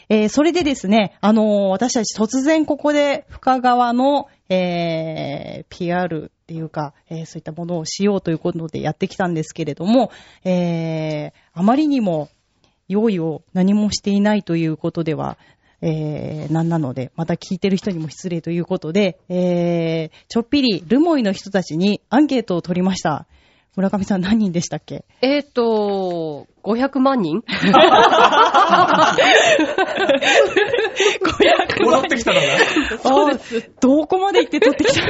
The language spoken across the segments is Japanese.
それでですね、私たち突然ここで深川の、PR っていうか、そういったものをしようということでやってきたんですけれども、あまりにも用意を何もしていないということでは、なんなので、また聞いてる人にも失礼ということで、ちょっぴりルモイの人たちにアンケートを取りました。村上さん何人でしたっけ ？500万人戻ってきたのがそうです。どこまで行って取ってきたの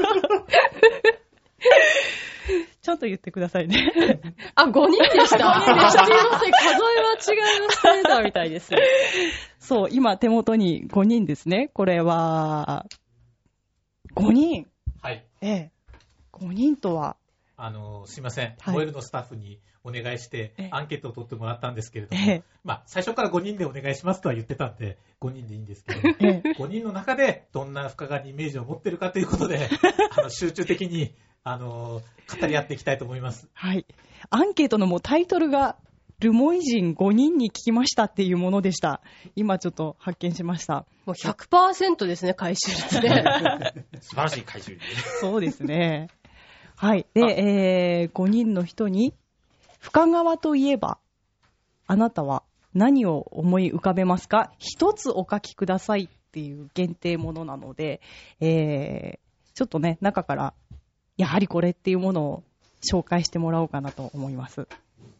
ちゃんと言ってくださいね。 5人でした。5人でした。すいません、数えは違いましたみたいです。 そう、今手元に5人ですね。これは、5人。 はい。 5人とは。 すいません。 はい、 モエルのスタッフにお願いして、アンケートを取ってもらったんですけれども、最初から5人でお願いしますとは言ってたんで、5人でいいんですけど、5人の中でどんな深川にイメージを持ってるかということで、集中的に、語り合っていきたいと思います。 はい。アンケートのもうタイトルが、ルモイ人5人に聞きましたっていうものでした。今ちょっと発見しました。 もう 100% ですね、回収率ね。 素晴らしい回収率。 そうですね。はい。で、5人の人に、深川といえば、あなたは何を思い浮かべますか？一つお書きくださいっていう限定ものなので、ちょっとね、中から、やはりこれっていうものを紹介してもらおうかなと思います。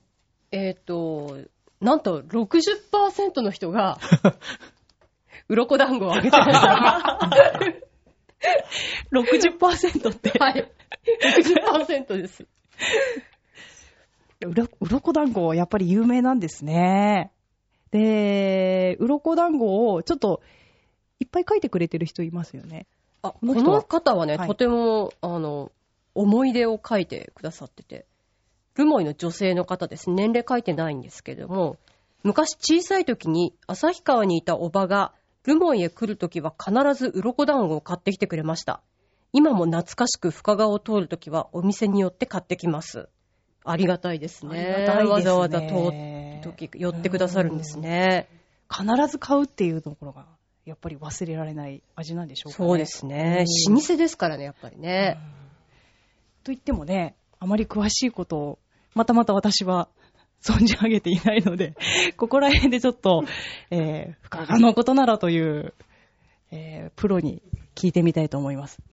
なんと 60% の人が、鱗団子をあげてました。 60% って。 はい。60% です。 鱗団子はやっぱり有名なんですね。で、鱗団子をちょっといっぱい書いてくれてる人いますよね。 この方はね、とても、思い出を書いてくださってて、ルモイの女性の方です。年齢書いてないんですけれども、昔小さい時に旭川にいたおばが、ルモイへ来るときは必ず鱗団子を買ってきてくれました。今も懐かしく深川を通るときはお店に寄って買ってきます。ありがたいですね。 ありがたいですね。 わざわざ通るとき寄ってくださるんですね。 必ず買うっていうところがやっぱり忘れられない味なんでしょうかね。 そうですね。老舗ですからね、やっぱりね。 と言ってもね、あまり詳しいことをまた私は存じ上げていないので、ここら辺でちょっと、深川のことならという、プロに聞いてみたいと思います。